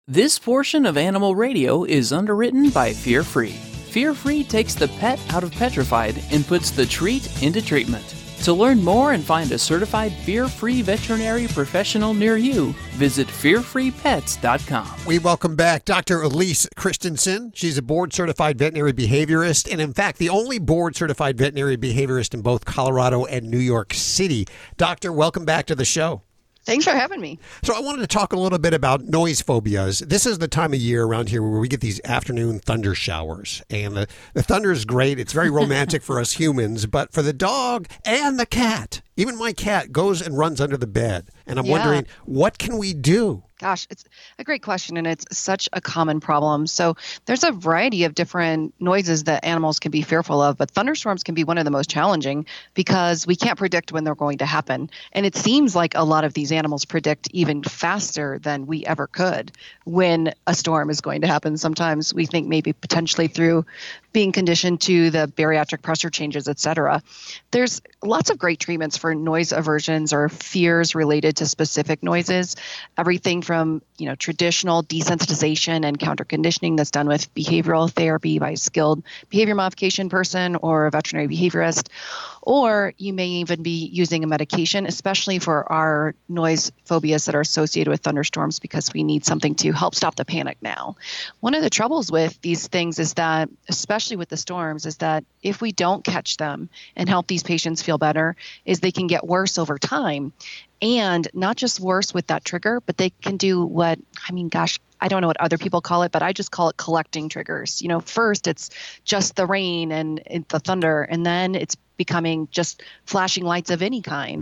This portion of Animal Radio is underwritten by Fear Free. Fear Free takes the pet out of petrified and puts the treat into treatment. To learn more and find a certified fear-free veterinary professional near you, visit fearfreepets.com. We welcome back Dr. Elise Christensen. She's a board-certified veterinary behaviorist, and in fact, the only board-certified veterinary behaviorist in both Colorado and New York City. Doctor, welcome back to the show. Thanks for having me. So I wanted to talk a little bit about noise phobias. This is the time of year around here where we get these afternoon thunder showers. And the thunder is great. It's very romantic for us humans. But for the dog and the cat, even my cat goes and runs under the bed. And I'm wondering, what can we do? Gosh, it's a great question, and it's such a common problem. So there's a variety of different noises that animals can be fearful of, but thunderstorms can be one of the most challenging because we can't predict when they're going to happen. And it seems like a lot of these animals predict even faster than we ever could when a storm is going to happen. Sometimes we think maybe potentially through being conditioned to the bariatric pressure changes, et cetera. There's lots of great treatments for noise aversions or fears related to specific noises. Everything from, traditional desensitization and counter conditioning that's done with behavioral therapy by a skilled behavior modification person or a veterinary behaviorist, or you may even be using a medication, especially for our noise phobias that are associated with thunderstorms, because we need something to help stop the panic now. One of the troubles with these things is that, especially with the storms, is that if we don't catch them and help these patients feel better, is they can get worse over time. And not just worse with that trigger, but they can do I don't know what other people call it, but I just call it collecting triggers. First it's just the rain and the thunder, and then it's becoming just flashing lights of any kind,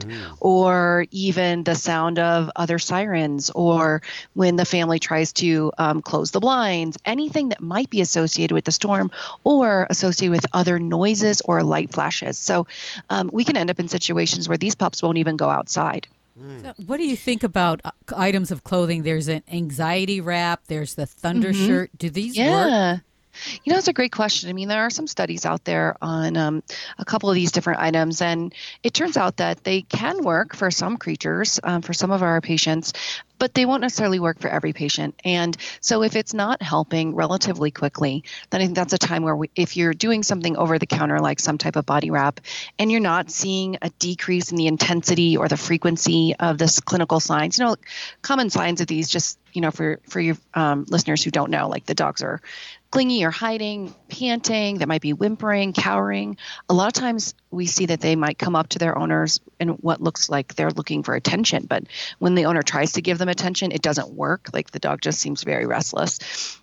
or even the sound of other sirens, or when the family tries to close the blinds, anything that might be associated with the storm or associated with other noises or light flashes. So we can end up in situations where these pups won't even go outside. So what do you think about items of clothing? There's an anxiety wrap. There's the thunder shirt. Do these work? It's a great question. There are some studies out there on a couple of these different items, and it turns out that they can work for some creatures, for some of our patients, but they won't necessarily work for every patient. And so if it's not helping relatively quickly, then I think that's a time where if you're doing something over the counter, like some type of body wrap, and you're not seeing a decrease in the intensity or the frequency of this clinical signs, common signs of these, just, for your listeners who don't know, like the dogs are clingy or hiding, panting, that might be whimpering, cowering. A lot of times we see that they might come up to their owners and what looks like they're looking for attention. But when the owner tries to give them attention, it doesn't work. Like the dog just seems very restless.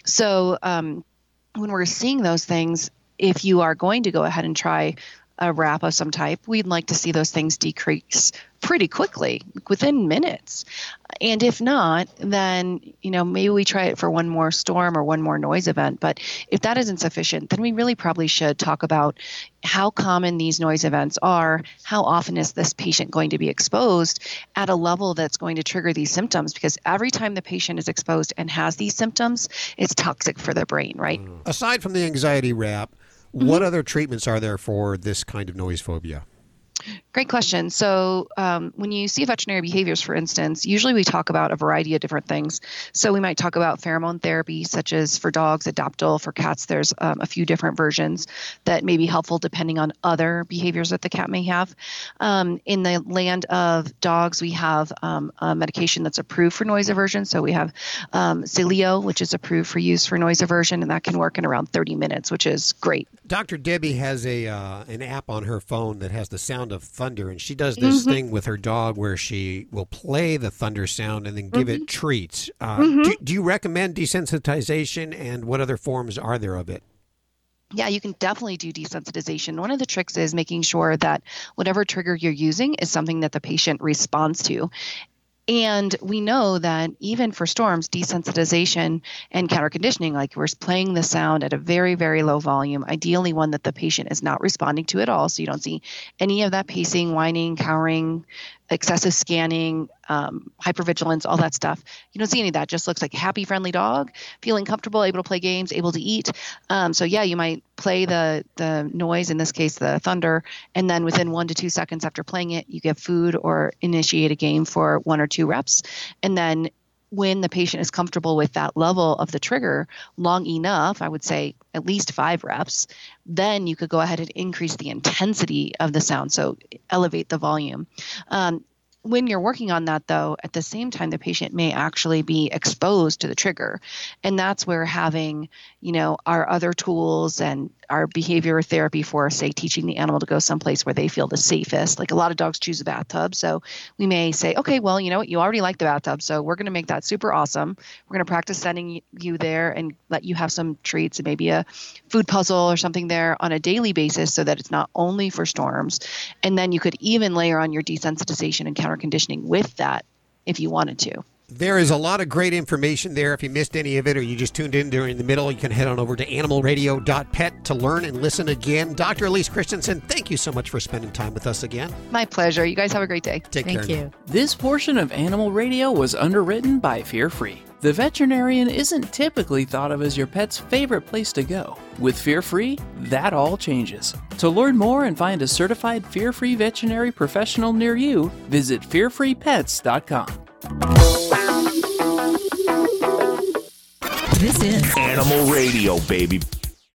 So when we're seeing those things, if you are going to go ahead and try a wrap of some type, we'd like to see those things decrease pretty quickly, within minutes. And if not, then, maybe we try it for one more storm or one more noise event. But if that isn't sufficient, then we really probably should talk about how common these noise events are. How often is this patient going to be exposed at a level that's going to trigger these symptoms? Because every time the patient is exposed and has these symptoms, it's toxic for the brain, right? Aside from the anxiety wrap, what other treatments are there for this kind of noise phobia? Great question. So when you see veterinary behaviors, for instance, usually we talk about a variety of different things. So we might talk about pheromone therapy, such as for dogs, Adaptil. For cats, there's a few different versions that may be helpful depending on other behaviors that the cat may have. In the land of dogs, we have a medication that's approved for noise aversion. So we have Sileo, which is approved for use for noise aversion, and that can work in around 30 minutes, which is great. Dr. Debbie has an app on her phone that has the sound of thunder, and she does this thing with her dog where she will play the thunder sound and then give it treats. Do you recommend desensitization, and what other forms are there of it? Yeah, you can definitely do desensitization. One of the tricks is making sure that whatever trigger you're using is something that the patient responds to. And we know that even for storms, desensitization and counter conditioning, like we're playing the sound at a very, very low volume, ideally one that the patient is not responding to at all. So you don't see any of that pacing, whining, cowering, excessive scanning, hypervigilance, all that stuff. You don't see any of that. Just looks like a happy, friendly dog, feeling comfortable, able to play games, able to eat. So yeah, you might play the noise, in this case, the thunder, and then within 1 to 2 seconds after playing it, you give food or initiate a game for 1 or 2 reps. And then when the patient is comfortable with that level of the trigger long enough, I would say at least 5 reps, then you could go ahead and increase the intensity of the sound, so elevate the volume. When you're working on that, though, at the same time, the patient may actually be exposed to the trigger. And that's where having, our other tools and our behavior therapy for, say, teaching the animal to go someplace where they feel the safest. Like a lot of dogs choose a bathtub. So we may say, okay, well, you know what? You already like the bathtub. So we're going to make that super awesome. We're going to practice sending you there and let you have some treats and maybe a food puzzle or something there on a daily basis so that it's not only for storms. And then you could even layer on your desensitization and counter conditioning with that if you wanted to. There is a lot of great information there. If you missed any of it or you just tuned in during the middle, you can head on over to animalradio.pet to learn and listen again. Dr. Elise Christensen, thank you so much for spending time with us again. My pleasure. You guys have a great day. Take care. Thank you. This portion of Animal Radio was underwritten by Fear Free. The veterinarian isn't typically thought of as your pet's favorite place to go. With Fear Free, that all changes. To learn more and find a certified Fear Free veterinary professional near you, visit fearfreepets.com. This is Animal Radio, baby.